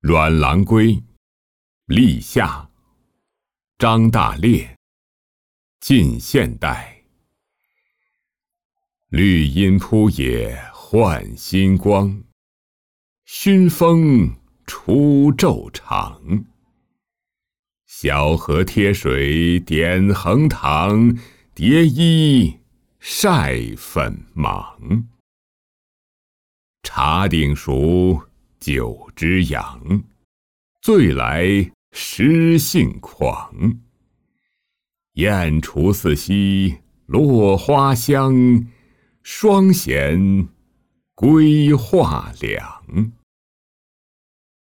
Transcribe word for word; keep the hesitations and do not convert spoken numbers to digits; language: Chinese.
阮郎归，立夏，张大烈，近现代。绿阴铺野换新光，熏风出昼长。小河贴水点横塘，蝶衣晒粉芒。茶鼎熟，酒之阳，醉来诗兴狂。燕雏似溪落花香，双弦归画两。